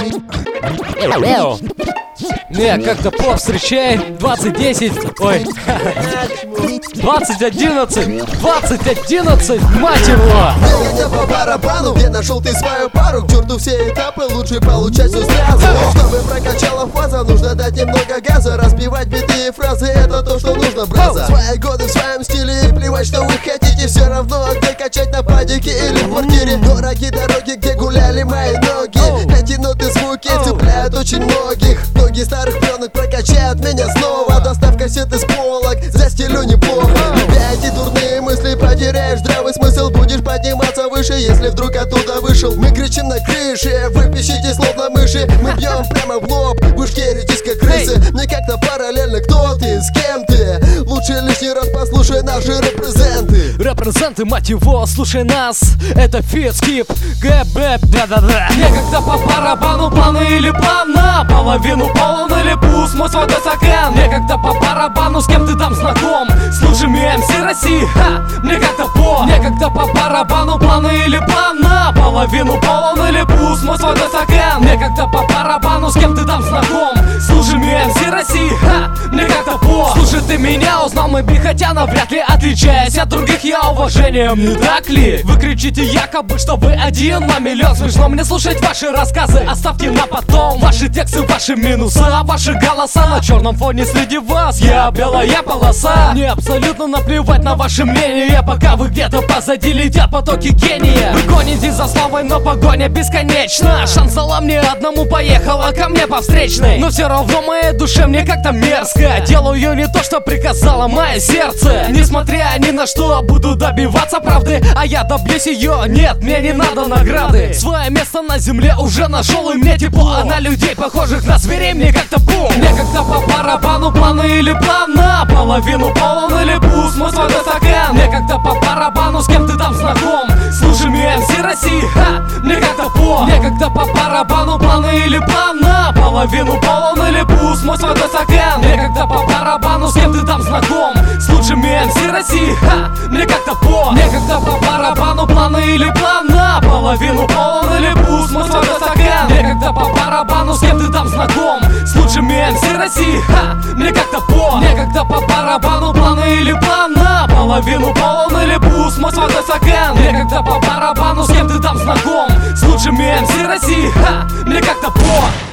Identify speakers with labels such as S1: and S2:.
S1: Не, как-то поп встречай 2010, ой, 2011, 2011, мать его!
S2: Мне по барабану, где нашел ты свою пару? К черту все этапы, лучше получать все сразу. Чтобы прокачала фаза, нужно дать немного газа. Разбивать биты и фразы, это то, что нужно, браза. Свои годы в своем стиле и плевать, что вы хотите. Все равно, где качать на падике или в квартире. Дорогие дороги, где гуляли мои ноги. Натянутые звуки цепляют очень многих. Ноги старых пленок прокачают меня снова. Достав кассеты с полок, застелю неплохо. Любя эти дурные мысли, потеряешь здравый смысл. Будешь подниматься выше, если вдруг оттуда вышел. Мы кричим на крыше, вы пищите словно мыши. Мы бьем прямо в лоб, вы шкеритесь как крысы. Мне как-то параллельно, кто ты, с кем ты. Лучше лишний раз послушай наши репрезенты.
S1: Репрезенты, мать его, слушай нас. Это фит, скип, ГБ, да-да-да. Некогда по барабану, планы или план на половину полон или пуст мой свой стакан. Некогда по барабану, с кем ты там знаком. Слушай МС России, ха, мне как-то по. Некогда по барабану, планы или план на половину полон или пуст мой свой стакан. Некогда по барабану, с кем ты там знаком. Слушай МС России, ха, мне как-то по. Слушай, ты меня узнал, мэби, хотя навряд ли отличаясь от других я уважением, не так ли? Вы кричите якобы, что вы один на миллион. Смешно мне слушать ваши рассказы, оставьте на потом. Ваши тексты, ваши минусы, а ваши голоса на черном фоне среди вас. Я белая полоса. Мне абсолютно наплевать на ваше мнение, пока вы где-то позади летят потоки гения. Вы гонитесь за славой, но погоня бесконечна. Шанс дала мне одному, поехала ко мне по встречной. Но все равно моей душе мне как-то мерзко. Делаю не то, что приказало мое сердце. Несмотря ни на что, буду добиваться правды. А я добьюсь ее, нет, мне не надо награды. Свое место на земле уже нашел, и мне тепло. А на людей, похожих на зверей, мне как-то бум. Мне как-то по барабану, планы или план на половину полон или пуст мой свой стакан. Мне как-то по барабану, с кем ты там знаком. Слушай МС России, ха, мне как-то по. Мне как-то по барабану, планы или план на половину полон или пуст мой свой стакан. Мне как-то по барабану, с кем ты там знаком. Слушай МС России, ха, мне как-то по. Мне как-то по барабану, планы или план на половину полон или пуст мой свой стакан. Мне как-то по барабану, с кем ты там знаком. Слушай МС России, ха, мне как-то по. Мне как-то по барабану, планы или план на половину полон или пуст мой свой стакан. Мне как-то по барабану, с кем ты там знаком. Слушай МС России, ха, мне как-то по.